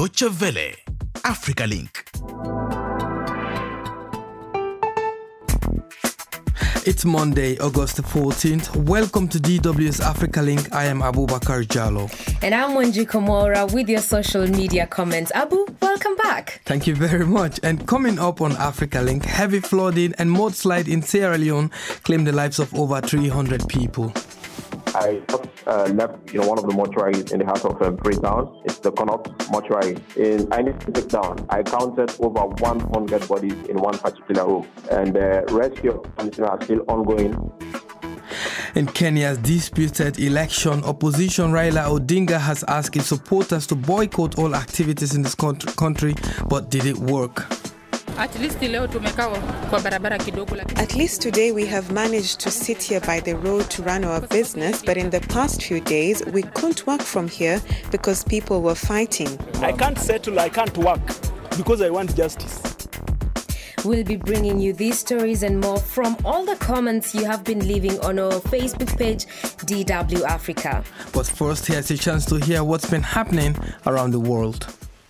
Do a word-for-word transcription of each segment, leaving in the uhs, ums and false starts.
Deutsche Welle, Africa Link. It's Monday, August fourteenth. Welcome to D W's Africa Link. I am Abubakar Jallo. And I'm Wanji Komora with your social media comments. Abu, welcome back. Thank you very much. And coming up on Africa Link, heavy flooding and mudslide in Sierra Leone claimed the lives of over three hundred people. I uh, left, you know, one of the mortuaries in the heart of um, Freetown. It's the Connaught mortuary. In I need to take down. I counted over one hundred bodies in one particular room, and the uh, rescue operations are still ongoing. In Kenya's disputed election, opposition Raila Odinga has asked its supporters to boycott all activities in this country, but did it work? At least At least today we have managed to sit here by the road to run our business, but in the past few days we couldn't work from here because people were fighting. I can't settle, I can't work because I want justice. We'll be bringing you these stories and more from all the comments you have been leaving on our Facebook page, D W Africa. But first, here's a chance to hear what's been happening around the world.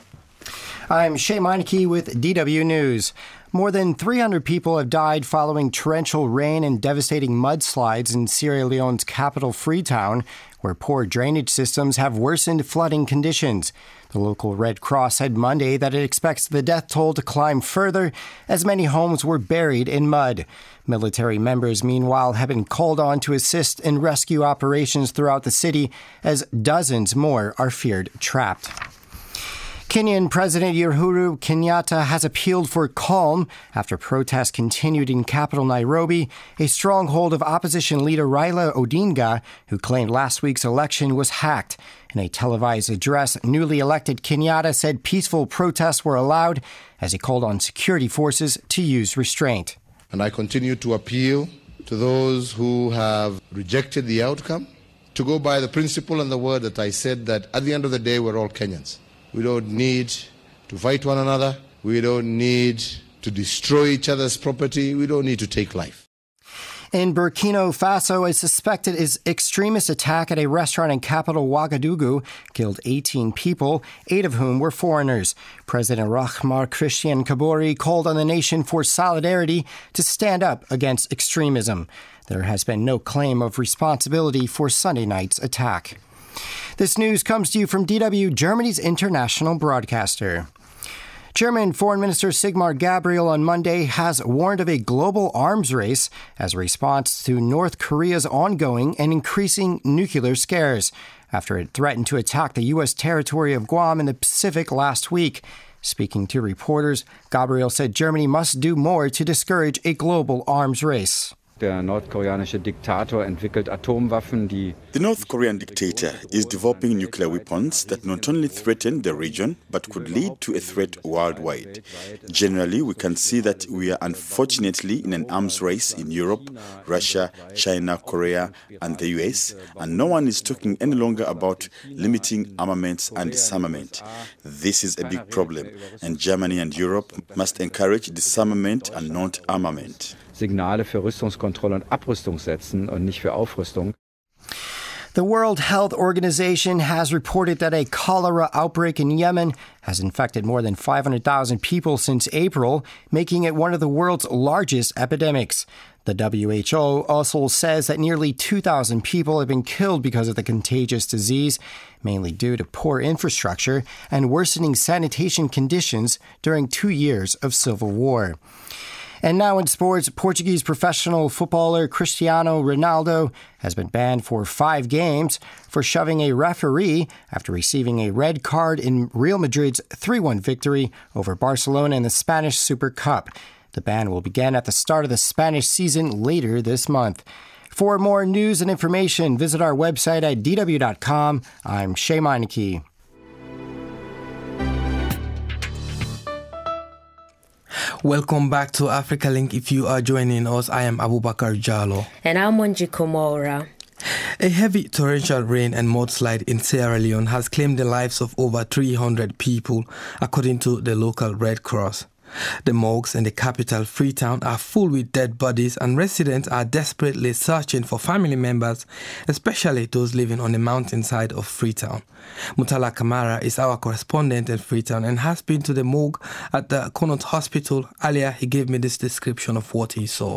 I'm Shay Meineke with D W News. More than three hundred people have died following torrential rain and devastating mudslides in Sierra Leone's capital, Freetown, where poor drainage systems have worsened flooding conditions. The local Red Cross said Monday that it expects the death toll to climb further as many homes were buried in mud. Military members, meanwhile, have been called on to assist in rescue operations throughout the city as dozens more are feared trapped. Kenyan President Uhuru Kenyatta has appealed for calm after protests continued in capital Nairobi, a stronghold of opposition leader Raila Odinga, who claimed last week's election was hacked. In a televised address, newly elected Kenyatta said peaceful protests were allowed as he called on security forces to use restraint. And I continue to appeal to those who have rejected the outcome to go by the principle and the word that I said, that at the end of the day, we're all Kenyans. We don't need to fight one another. We don't need to destroy each other's property. We don't need to take life. In Burkina Faso, a suspected extremist attack at a restaurant in capital Ouagadougou killed eighteen people, eight of whom were foreigners. President Roch-Marc Christian Kabore called on the nation for solidarity to stand up against extremism. There has been no claim of responsibility for Sunday night's attack. This news comes to you from D W, Germany's international broadcaster. German Foreign Minister Sigmar Gabriel on Monday has warned of a global arms race as a response to North Korea's ongoing and increasing nuclear scares after it threatened to attack the U S territory of Guam in the Pacific last week. Speaking to reporters, Gabriel said Germany must do more to discourage a global arms race. The North Korean dictator is developing nuclear weapons that not only threaten the region but could lead to a threat worldwide. Generally, we can see that we are unfortunately in an arms race in Europe, Russia, China, Korea, and the U S, and no one is talking any longer about limiting armaments and disarmament. This is a big problem, and Germany and Europe must encourage disarmament and not armament. Signale für Rüstungskontrolle und Abrüstung setzen und nicht für Aufrüstung. The World Health Organization has reported that a cholera outbreak in Yemen has infected more than five hundred thousand people since April, making it one of the world's largest epidemics. The W H O also says that nearly two thousand people have been killed because of the contagious disease, mainly due to poor infrastructure and worsening sanitation conditions during two years of civil war. And now in sports, Portuguese professional footballer Cristiano Ronaldo has been banned for five games for shoving a referee after receiving a red card in Real Madrid's three one victory over Barcelona in the Spanish Super Cup. The ban will begin at the start of the Spanish season later this month. For more news and information, visit our website at d w dot com. I'm Shay Meineke. Welcome back to Africa Link. If you are joining us, I am Abubakar Jallo. And I'm Wanji Komora. A heavy torrential rain and mudslide in Sierra Leone has claimed the lives of over three hundred people, according to the local Red Cross. The morgues in the capital, Freetown, are full with dead bodies, and residents are desperately searching for family members, especially those living on the mountainside of Freetown. Mutala Kamara is our correspondent in Freetown and has been to the morgue at the Connaught Hospital. Earlier, he gave me this description of what he saw.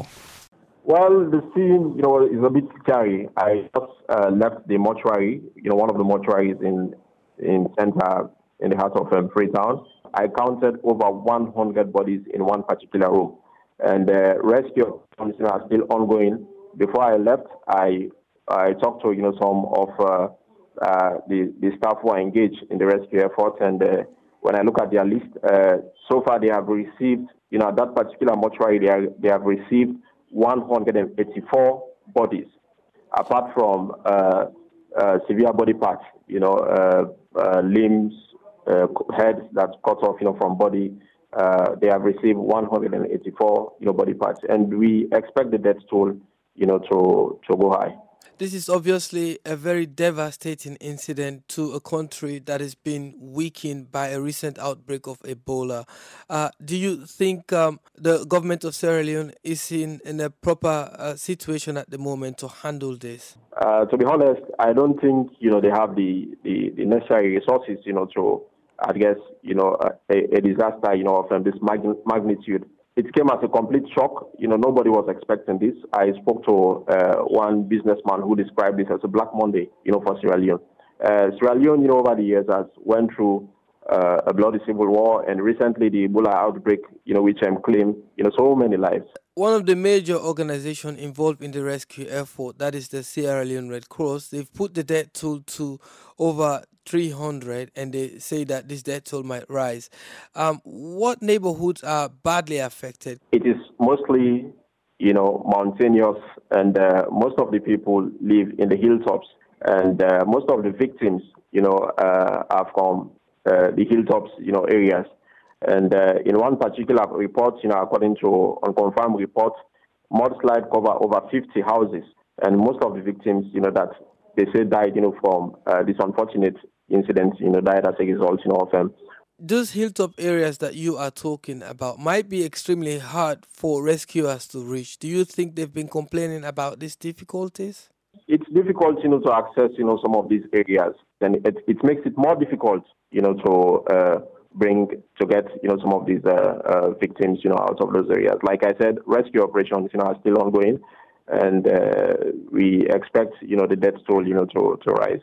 Well, the scene, you know, is a bit scary. I just uh, left the mortuary, you know, one of the mortuaries in in center in the heart of um, Freetown. I counted over one hundred bodies in one particular room, and the uh, rescue operations are still ongoing. Before I left, I I talked to you know some of uh, uh, the the staff who are engaged in the rescue effort, and uh, when I look at their list, uh, so far they have received, you know, at that particular mortuary, they, are, they have received one hundred eighty-four bodies, apart from uh, uh, severe body parts, you know, uh, uh, limbs. Uh, heads that's cut off, you know, from body. Uh, they have received one hundred eighty-four, you know, body parts, and we expect the death toll, you know, to to go high. This is obviously a very devastating incident to a country that has been weakened by a recent outbreak of Ebola. Uh, do you think um, the government of Sierra Leone is in, in a proper uh, situation at the moment to handle this? Uh, to be honest, I don't think, you know, they have the, the, the necessary resources, you know, to, I guess, you know, a, a disaster, you know, of um, this mag- magnitude. It came as a complete shock. You know, nobody was expecting this. I spoke to uh, one businessman who described this as a Black Monday, you know, for Sierra Leone. Uh, Sierra Leone, you know, over the years has went through uh, a bloody civil war, and recently the Ebola outbreak, you know, which um, claimed, you know, so many lives. One of the major organizations involved in the rescue effort, that is the Sierra Leone Red Cross, they've put the death toll to over three hundred, and they say that this death toll might rise. Um, what neighborhoods are badly affected? It is mostly, you know, mountainous, and uh, most of the people live in the hilltops, and uh, most of the victims, you know, uh, are from uh, the hilltops, you know, areas. And uh, in one particular report, you know, according to unconfirmed reports, mudslide cover over fifty houses, and most of the victims, you know, that they say died, you know, from uh, this unfortunate incident, you know, died as a result, you know, of them. Those hilltop areas that you are talking about might be extremely hard for rescuers to reach. Do you think they've been complaining about these difficulties? It's difficult, you know, to access, you know, some of these areas, and it, it makes it more difficult, you know, to uh, bring to get, you know, some of these uh, uh, victims, you know, out of those areas. Like I said, rescue operations, you know, are still ongoing, and uh, we expect, you know, the death toll, you know, to, to rise.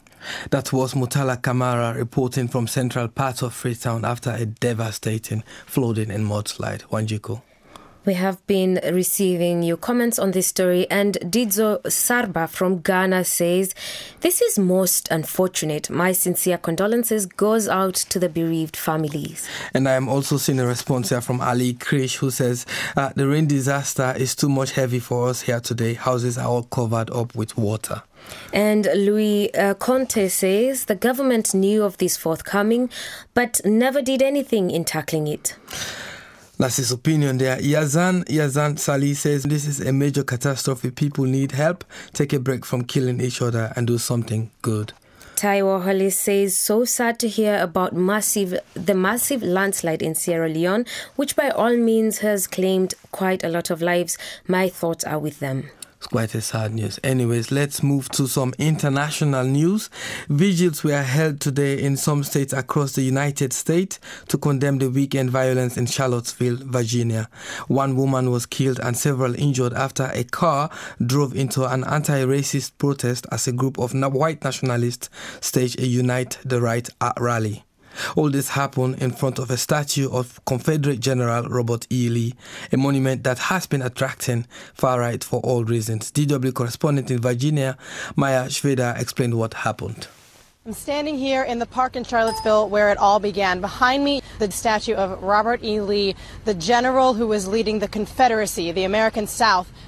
That was Mutala Kamara reporting from central part of Freetown after a devastating flooding and mudslide. Wanjiku. We have been receiving your comments on this story, and Didzo Sarba from Ghana says, "This is most unfortunate. My sincere condolences goes out to the bereaved families." And I am also seeing a response here from Ali Krish, who says, uh, the rain disaster is too much heavy for us here today. Houses are all covered up with water. And Louis uh, Conte says, the government knew of this forthcoming, but never did anything in tackling it. That's his opinion there. Yazan Yazan Sali says this is a major catastrophe. People need help. Take a break from killing each other and do something good. Taiwo Hollis says, so sad to hear about massive the massive landslide in Sierra Leone, which by all means has claimed quite a lot of lives. My thoughts are with them. It's quite a sad news. Anyways, let's move to some international news. Vigils were held today in some states across the United States to condemn the weekend violence in Charlottesville, Virginia. One woman was killed and several injured after a car drove into an anti-racist protest as a group of white nationalists staged a Unite the Right rally. All this happened in front of a statue of Confederate General Robert E. Lee, a monument that has been attracting far-right for all reasons. D W correspondent in Virginia, Maya Shveda, explained what happened. I'm standing here in the park in Charlottesville where it all began. Behind me, the statue of Robert E. Lee, the general who was leading the Confederacy, the American South,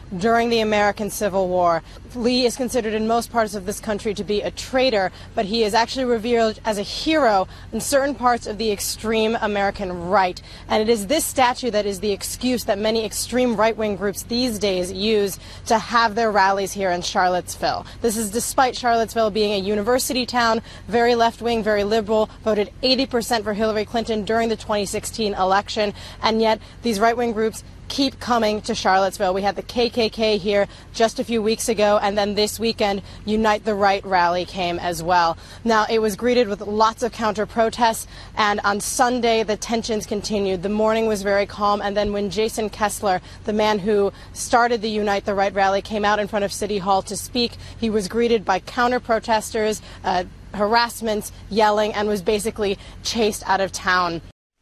during the American Civil War. Lee is considered in most parts of this country to be a traitor, but he is actually revered as a hero in certain parts of the extreme American right. And it is this statue that is the excuse that many extreme right-wing groups these days use to have their rallies here in Charlottesville. This is despite Charlottesville being a university town, very left-wing, very liberal, voted eighty percent for Hillary Clinton during the twenty sixteen election, and yet these right-wing groups keep coming to Charlottesville. We had the K K K here just a few weeks ago, and then this weekend, Unite the Right rally came as well. Now, it was greeted with lots of counter-protests, and on Sunday, the tensions continued. The morning was very calm, and then when Jason Kessler, the man who started the Unite the Right rally, came out in front of City Hall to speak, he was greeted by counter-protesters, uh, harassment, yelling, and was basically chased out of town.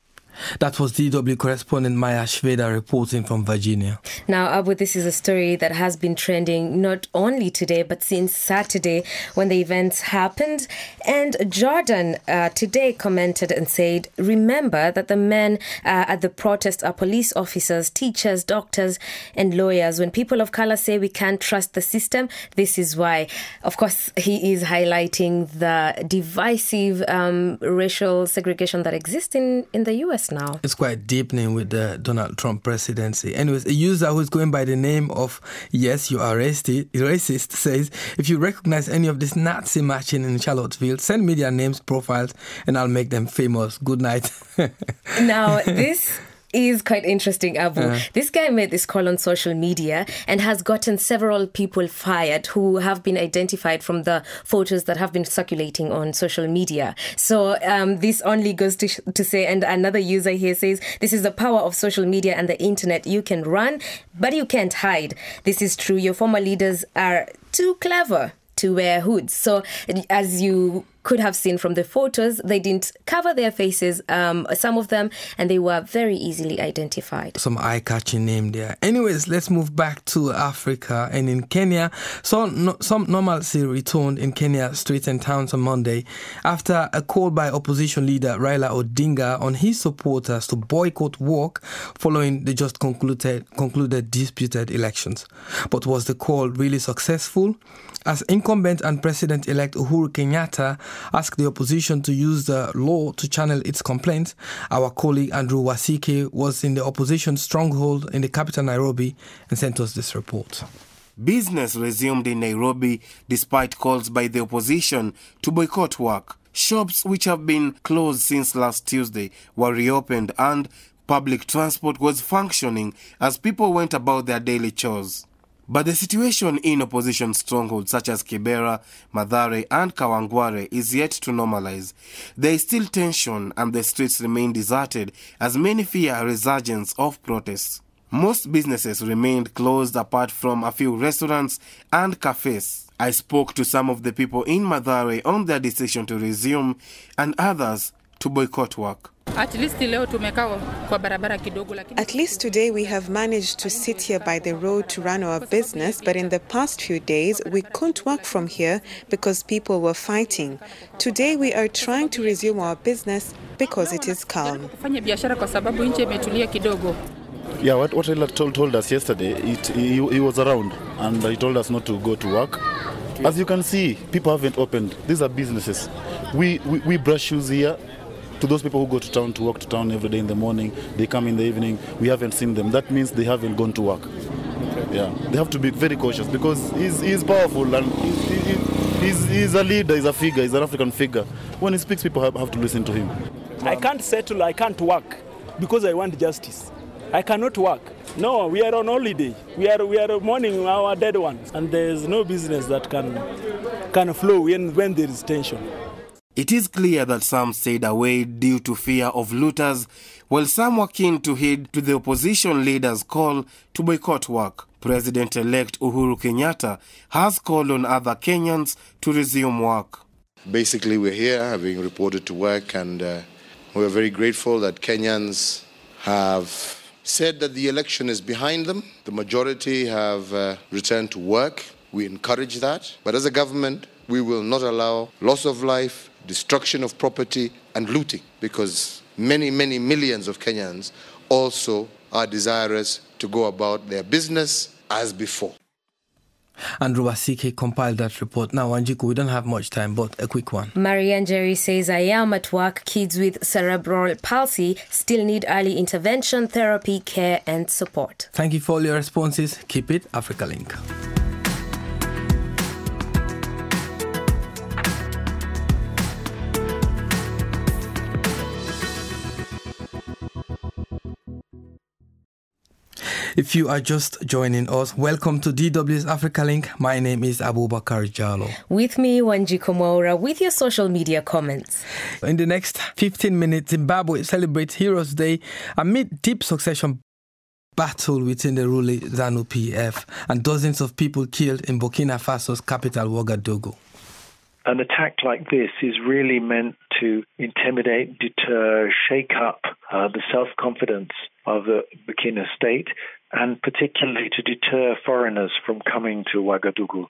That was D W correspondent Maya Shveda reporting from Virginia. Now, Abu, this is a story that has been trending not only today, but since Saturday when the events happened. And Jordan uh, today commented and said, remember that the men uh, at the protest are police officers, teachers, doctors, and lawyers. When people of color say we can't trust the system, this is why. Of course, he is highlighting the divisive um, racial segregation that exists in, in the U S now. It's quite deepening with the Donald Trump presidency. Anyways, a user who is going by the name of Yes, You Are Racist, racist says, if you recognize any of this Nazi marching in Charlottesville, send me their names, profiles, and I'll make them famous. Good night. Now, this is quite interesting, Abu. Uh, this guy made this call on social media and has gotten several people fired who have been identified from the photos that have been circulating on social media. So um, this only goes to, to say, and another user here says, this is the power of social media and the internet. You can run, but you can't hide. This is true. Your former leaders are too clever to wear hoods. So as you could have seen from the photos, they didn't cover their faces, um, some of them, and they were very easily identified. Some eye-catching name there. Anyways, let's move back to Africa. And in Kenya, so no, some normalcy returned in Kenya's streets and towns on Monday after a call by opposition leader Raila Odinga on his supporters to boycott work following the just concluded, concluded disputed elections. But was the call really successful? As incumbent and President-elect Uhuru Kenyatta asked the opposition to use the law to channel its complaints, our colleague Andrew Wasike was in the opposition stronghold in the capital Nairobi and sent us this report. Business resumed in Nairobi despite calls by the opposition to boycott work. Shops which have been closed since last Tuesday were reopened and public transport was functioning as people went about their daily chores. But the situation in opposition strongholds such as Kibera, Mathare and Kawangware is yet to normalize. There is still tension and the streets remain deserted as many fear a resurgence of protests. Most businesses remained closed apart from a few restaurants and cafes. I spoke to some of the people in Mathare on their decision to resume and others to boycott work. At least At least today we have managed to sit here by the road to run our business, but in the past few days we couldn't work from here because people were fighting. Today we are trying to resume our business because it is calm. Yeah, what, what Raila told, told us yesterday, it, he, he was around and he told us not to go to work. As you can see, people haven't opened. These are businesses. We, we, we brush shoes here. To those people who go to town to work to town every day in the morning, they come in the evening, we haven't seen them. That means they haven't gone to work. Yeah, they have to be very cautious because he's, he's powerful and he's, he's, he's a leader, he's a figure, he's an African figure. When he speaks, people have, have to listen to him. I can't settle, I can't work because I want justice. I cannot work. No, we are on holiday. We are we are mourning our dead ones, and there is no business that can can flow when, when there is tension. It is clear that some stayed away due to fear of looters, while some were keen to heed to the opposition leader's call to boycott work. President-elect Uhuru Kenyatta has called on other Kenyans to resume work. Basically, we're here having reported to work, and uh, we're very grateful that Kenyans have said that the election is behind them. The majority have uh, returned to work. We encourage that. But as a government, we will not allow loss of life, destruction of property and looting, because many, many millions of Kenyans also are desirous to go about their business as before. Andrew Wasike compiled that report. Now, Wanjiku, we don't have much time, but a quick one. Marianne Jerry says, I am at work. Kids with cerebral palsy still need early intervention, therapy, care and support. Thank you for all your responses. Keep it Africa Link. If you are just joining us, welcome to D W's Africa Link. My name is Abubakar Jallo. With me, Wanjiku Mwaura, with your social media comments. In the next fifteen minutes, Zimbabwe celebrates Heroes Day amid deep succession battle within the ruling ZANU P F and dozens of people killed in Burkina Faso's capital, Ouagadougou. An attack like this is really meant to intimidate, deter, shake up uh, the self-confidence of the Burkina state, and particularly to deter foreigners from coming to Ouagadougou.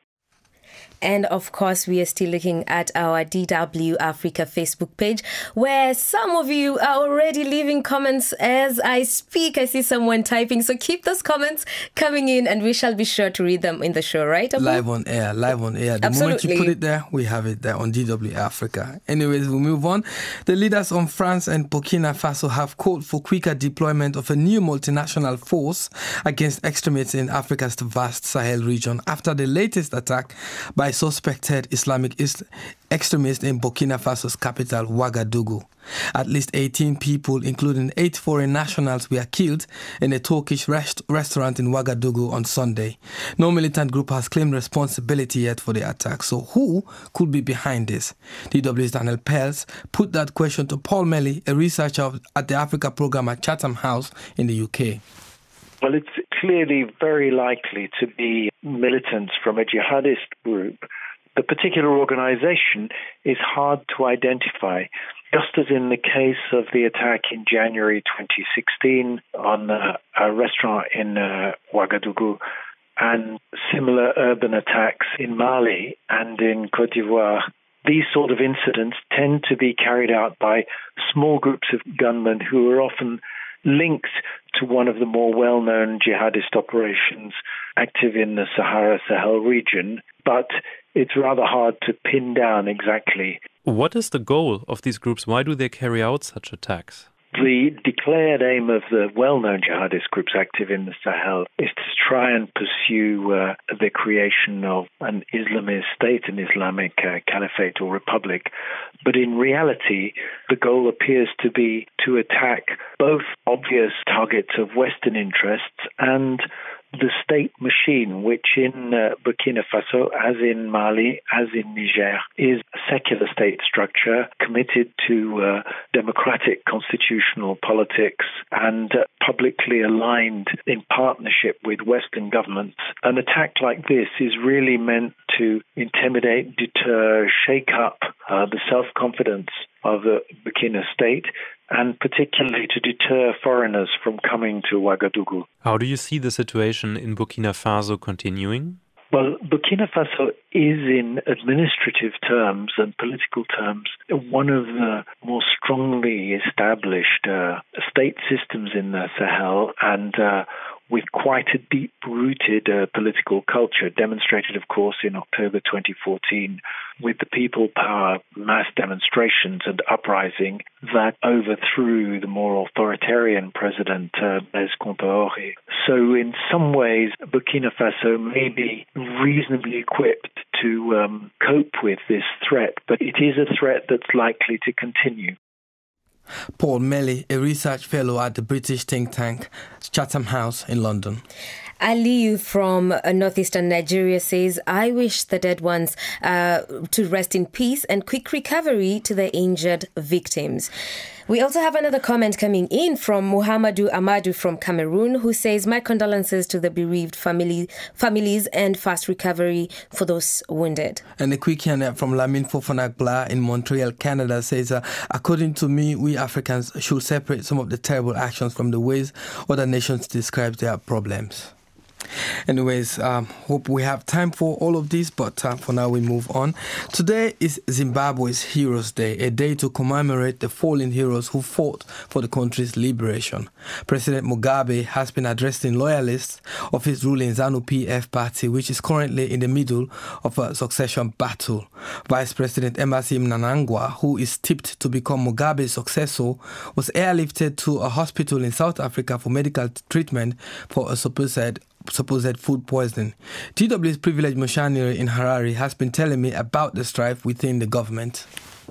And of course, we are still looking at our D W Africa Facebook page, where some of you are already leaving comments as I speak. I see someone typing. So keep those comments coming in and we shall be sure to read them in the show, right, Abu? Live on air, live on air. The Absolutely. moment you put it there, we have it there on D W Africa. Anyways, we move on. The leaders of France and Burkina Faso have called for quicker deployment of a new multinational force against extremists in Africa's vast Sahel region after the latest attack by suspected Islamic extremists in Burkina Faso's capital, Ouagadougou. At least eighteen people, including eight foreign nationals, were killed in a Turkish rest- restaurant in Ouagadougou on Sunday. No militant group has claimed responsibility yet for the attack. So who could be behind this? D W's Daniel Pels put that question to Paul Melly, a researcher at the Africa program at Chatham House in the U K. Well, it's clearly very likely to be militants from a jihadist group. The particular organization is hard to identify, just as in the case of the attack in January twenty sixteen on uh, a restaurant in uh, Ouagadougou and similar urban attacks in Mali and in Côte d'Ivoire. These sort of incidents tend to be carried out by small groups of gunmen who are often linked to one of the more well-known jihadist operations active in the Sahara-Sahel region, but it's rather hard to pin down exactly. What is the goal of these groups? Why do they carry out such attacks? The declared aim of the well-known jihadist groups active in the Sahel is to try and pursue uh, the creation of an Islamist state, an Islamic uh, caliphate or republic. But in reality, the goal appears to be to attack both obvious targets of Western interests and the state machine, which in uh, Burkina Faso, as in Mali, as in Niger, is a secular state structure committed to uh, democratic constitutional politics and uh, publicly aligned in partnership with Western governments. An attack like this is really meant to intimidate, deter, shake up uh, the self-confidence of the Burkina state, and particularly to deter foreigners from coming to Ouagadougou. How do you see the situation in Burkina Faso continuing? Well, Burkina Faso is in administrative terms and political terms one of the more strongly established uh, state systems in the Sahel and uh, with quite a deep-rooted uh, political culture, demonstrated, of course, in October twenty fourteen with the People Power mass demonstrations and uprising that overthrew the more authoritarian president, uh, Blaise Compaoré. So in some ways, Burkina Faso may be reasonably equipped to um, cope with this threat, but it is a threat that's likely to continue. Paul Melly, a research fellow at the British think tank Chatham House in London. Aliyu from northeastern Nigeria says, I wish the dead ones uh, to rest in peace and quick recovery to the injured victims. We also have another comment coming in from Muhammadu Amadu from Cameroon, who says, my condolences to the bereaved family, families and fast recovery for those wounded. And a quick hand from Lamine Fofanagla in Montreal, Canada says, uh, according to me, we Africans should separate some of the terrible actions from the ways other nations describe their problems. Anyways, um, hope we have time for all of this, but uh, for now we move on. Today is Zimbabwe's Heroes Day, a day to commemorate the fallen heroes who fought for the country's liberation. President Mugabe has been addressing loyalists of his ruling ZANU-P F party, which is currently in the middle of a succession battle. Vice President Emmerson Mnangagwa, who is tipped to become Mugabe's successor, was airlifted to a hospital in South Africa for medical treatment for a supposed supposed food poisoning. T W's Privilege Mushaniri in Harare has been telling me about the strife within the government.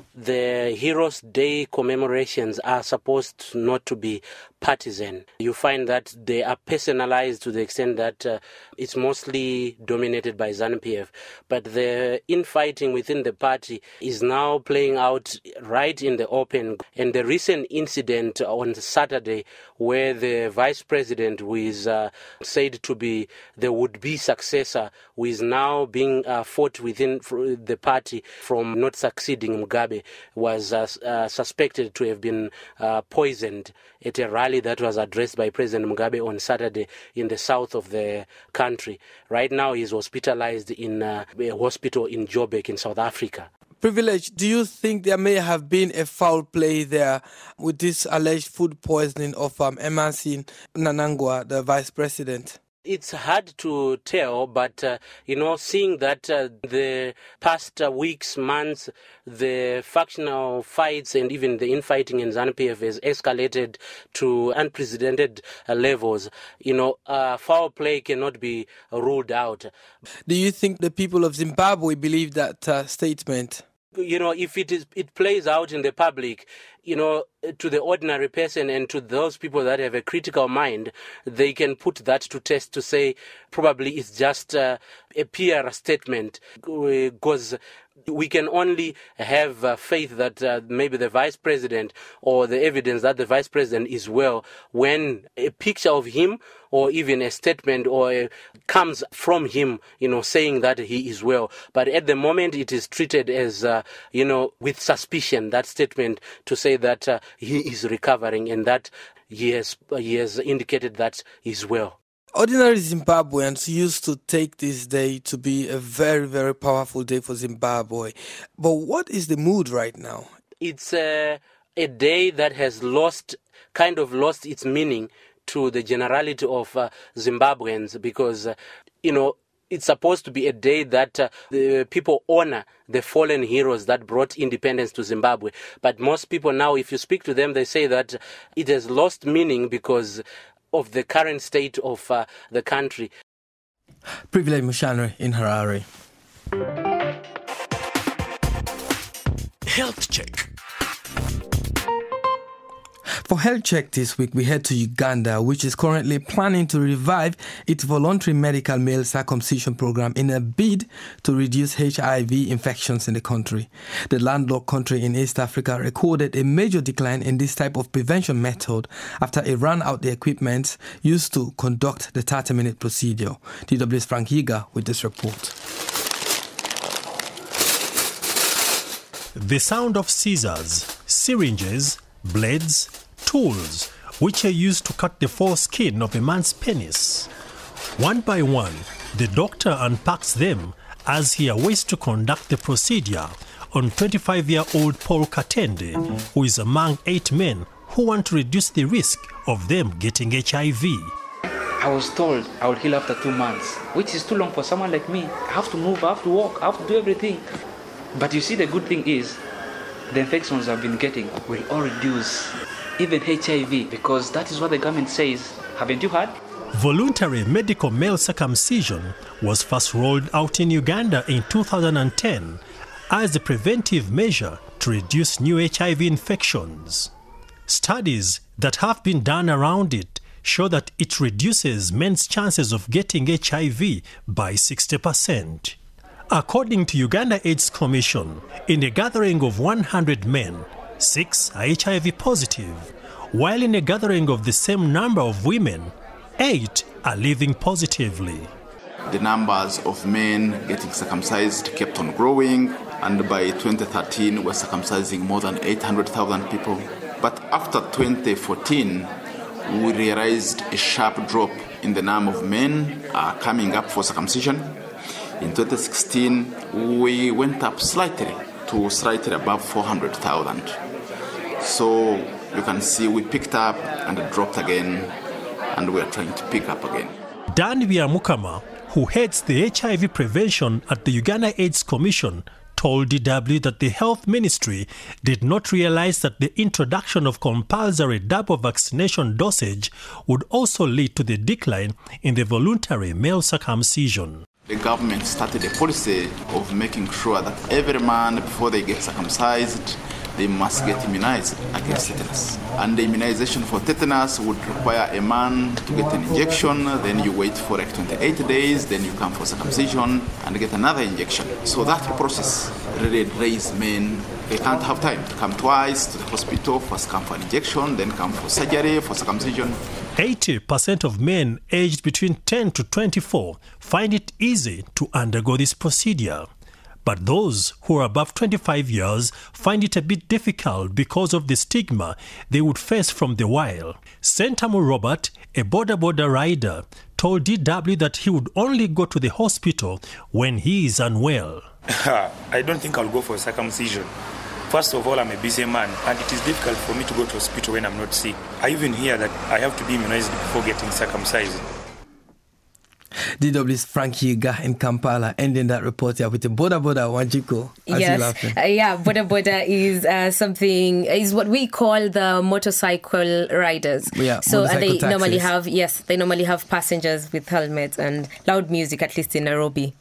The Heroes Day commemorations are supposed not to be partisan. You find that they are personalized to the extent that uh, it's mostly dominated by ZANU-P F. But the infighting within the party is now playing out right in the open. And the recent incident on Saturday where the vice president, who is uh, said to be the would-be successor, who is now being uh, fought within the party from not succeeding Mugabe, was uh, uh, suspected to have been uh, poisoned at a rally that was addressed by President Mugabe on Saturday in the south of the country. Right now he is hospitalized in uh, a hospital in Joburg in South Africa. Privilege, do you think there may have been a foul play there with this alleged food poisoning of um, Emmerson Mnangagwa, the vice president? It's hard to tell, but, uh, you know, seeing that uh, the past uh, weeks, months, the factional fights and even the infighting in ZANU-P F has escalated to unprecedented uh, levels, you know, uh, foul play cannot be ruled out. Do you think the people of Zimbabwe believe that uh, statement? You know, if it is, it plays out in the public, you know, to the ordinary person and to those people that have a critical mind, they can put that to test to say probably it's just uh, a P R statement, because we can only have uh, faith that uh, maybe the vice president or the evidence that the vice president is well when a picture of him or even a statement or a, comes from him, you know, saying that he is well. But at the moment it is treated as, uh, you know, with suspicion, that statement to say that uh, he is recovering and that he has, he has indicated that he's well. Ordinary Zimbabweans used to take this day to be a very, very powerful day for Zimbabwe. But what is the mood right now? It's a, a day that has lost, kind of lost its meaning to the generality of uh, Zimbabweans because, uh, you know, it's supposed to be a day that uh, the people honor the fallen heroes that brought independence to Zimbabwe. But most people now, if you speak to them, they say that it has lost meaning because of the current state of uh, the country. Privilege Mushaniri in Harare. Health Check. For Health Check this week, we head to Uganda, which is currently planning to revive its voluntary medical male circumcision program in a bid to reduce H I V infections in the country. The landlocked country in East Africa recorded a major decline in this type of prevention method after it ran out the equipment used to conduct the thirty-minute procedure. T W's Frank Higa with this report. The sound of scissors, syringes, blades, tools, which are used to cut the foreskin of a man's penis. One by one, the doctor unpacks them as he awaits to conduct the procedure on twenty-five-year-old Paul Katende, who is among eight men who want to reduce the risk of them getting H I V. I was told I would heal after two months, which is too long for someone like me. I have to move, I have to walk, I have to do everything. But you see, the good thing is, the infections I've been getting will all reduce, even H I V, because that is what the government says. Haven't you heard? Voluntary medical male circumcision was first rolled out in Uganda in two thousand ten as a preventive measure to reduce new H I V infections. Studies that have been done around it show that it reduces men's chances of getting H I V by sixty percent. According to Uganda AIDS Commission, in a gathering of one hundred men, six are H I V positive, while in a gathering of the same number of women, eight are living positively. The numbers of men getting circumcised kept on growing, and by twenty thirteen we're circumcising more than eight hundred thousand people. But after twenty fourteen, we realized a sharp drop in the number of men are coming up for circumcision. In twenty sixteen, we went up slightly to slightly above four hundred thousand. So you can see we picked up and dropped again, and we are trying to pick up again. Danvia Mukama, who heads the H I V prevention at the Uganda AIDS Commission, told D W that the Health Ministry did not realize that the introduction of compulsory double vaccination dosage would also lead to the decline in the voluntary male circumcision. The government started a policy of making sure that every man, before they get circumcised, they must get immunized against tetanus. And the immunization for tetanus would require a man to get an injection, then you wait for like twenty-eight days, then you come for circumcision and get another injection. So that process really drains men. They can't have time to come twice to the hospital, first come for an injection, then come for surgery, for circumcision. eighty percent of men aged between ten to twenty-four find it easy to undergo this procedure. But those who are above twenty-five years find it a bit difficult because of the stigma they would face from the wild. Sentamu Robert, a border border rider, told D W that he would only go to the hospital when he is unwell. I don't think I'll go for circumcision. First of all, I'm a busy man, and it is difficult for me to go to hospital when I'm not sick. I even hear that I have to be immunized before getting circumcised. D W's Frankie Yiga in Kampala, ending that report here with the Boda Boda Wanjiku. Yes, uh, yeah, Boda Boda is uh, something, is what we call the motorcycle riders. Yeah, so and they taxis. normally have, yes, they normally have passengers with helmets and loud music, at least in Nairobi.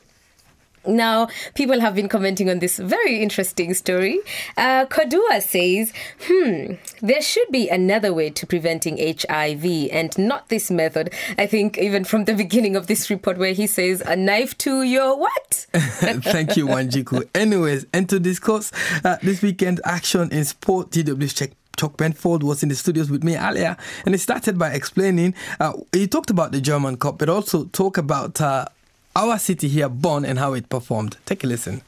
Now, people have been commenting on this very interesting story. Uh, Kodua says, hmm, there should be another way to preventing H I V and not this method. I think even from the beginning of this report where he says, a knife to your what? Thank you, Wanjiku. Anyways, and to discuss uh, this weekend action in sport, D W's check. Chuck Benford was in the studios with me earlier, and he started by explaining, uh, he talked about the German Cup, but also talked about uh, our city here, Bonn, and how it performed. Take a listen.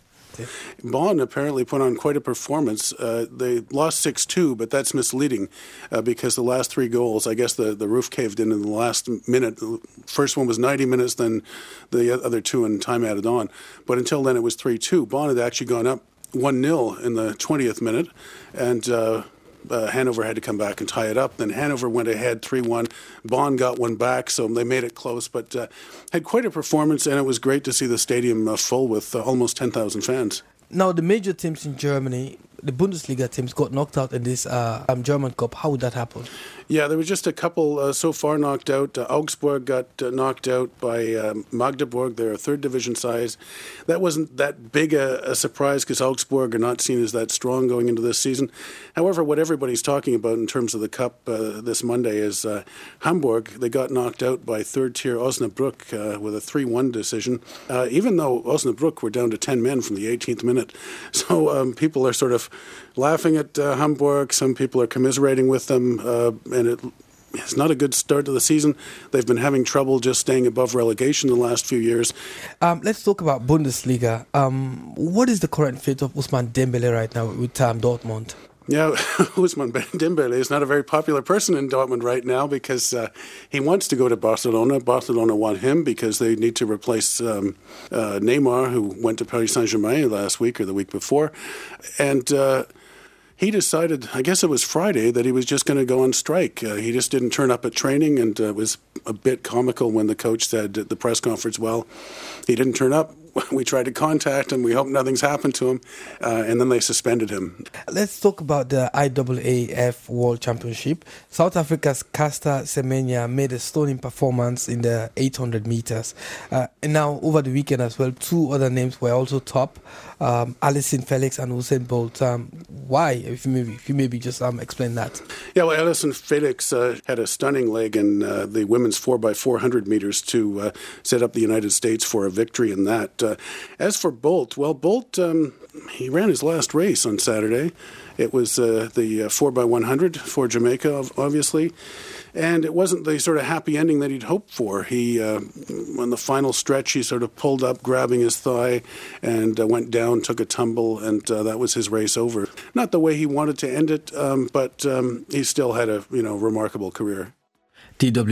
Bonn apparently put on quite a performance. Uh, they lost six two, but that's misleading uh, because the last three goals, I guess the, the roof caved in in the last minute. The first one was ninety minutes, then the other two in time added on. But until then, it was three two. Bonn had actually gone up one nil in the twentieth minute, and uh, Uh, Hanover had to come back and tie it up. Then Hanover went ahead three one. Bonn got one back, so they made it close, but uh, had quite a performance, and it was great to see the stadium uh, full with uh, almost ten thousand fans. Now, the major teams in Germany, the Bundesliga teams, got knocked out in this uh, um, German Cup. How would that happen? Yeah, there were just a couple uh, so far knocked out. Uh, Augsburg got uh, knocked out by uh, Magdeburg. They're a third division size. That wasn't that big a, a surprise because Augsburg are not seen as that strong going into this season. However, what everybody's talking about in terms of the Cup uh, this Monday is uh, Hamburg. They got knocked out by third-tier Osnabrück uh, with a three one decision, uh, even though Osnabrück were down to ten men from the eighteenth minute. So um, people are sort of laughing at uh, Hamburg. Some people are commiserating with them, uh, and it, it's not a good start to the season. They've been having trouble just staying above relegation the last few years. Um, let's talk about Bundesliga. Um, what is the current fate of Ousmane Dembele right now with um, Dortmund? Yeah, Ousmane Dembele is not a very popular person in Dortmund right now because uh, he wants to go to Barcelona. Barcelona want him because they need to replace um, uh, Neymar, who went to Paris Saint-Germain last week or the week before. And uh, he decided, I guess it was Friday, that he was just going to go on strike. Uh, he just didn't turn up at training, and uh, it was a bit comical when the coach said at the press conference, well, he didn't turn up. We tried to contact him. We hope nothing's happened to him. Uh, and then they suspended him. Let's talk about the I A A F World Championship. South Africa's Caster Semenya made a stunning performance in the eight hundred meters. Uh, and now, over the weekend as well, two other names were also top. Um, Alison Felix and Usain Bolt. Um, why? If you maybe, if you maybe just um, explain that. Yeah, well, Alison Felix uh, had a stunning leg in uh, the women's four by four hundred meters to uh, set up the United States for a victory in that. Uh, as for Bolt, well, Bolt, um, he ran his last race on Saturday. It was uh, the uh, four by one hundred for Jamaica, obviously. And it wasn't the sort of happy ending that he'd hoped for. He, uh, on the final stretch, he sort of pulled up, grabbing his thigh, and uh, went down, took a tumble, and uh, that was his race over. Not the way he wanted to end it, um, but um, he still had a you know remarkable career. D W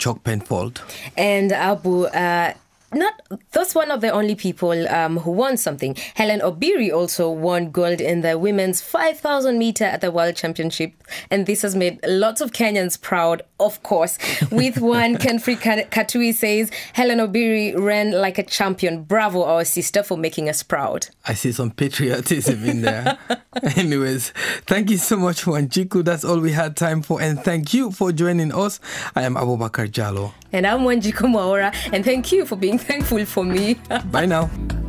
Chalk Penfold. And Abu, uh, not those one of the only people um, who won something. Helen Obiri also won gold in the women's five thousand meter at the World Championship. And this has made lots of Kenyans proud, of course. With one, Kenfrey Katui says, Helen Obiri ran like a champion. Bravo, our sister, for making us proud. I see some patriotism in there. Anyways, thank you so much, Wanjiku. That's all we had time for. And thank you for joining us. I am Abubakar Jallo. And I'm Wanjiku Mwaura. And thank you for being thankful for me. Bye now.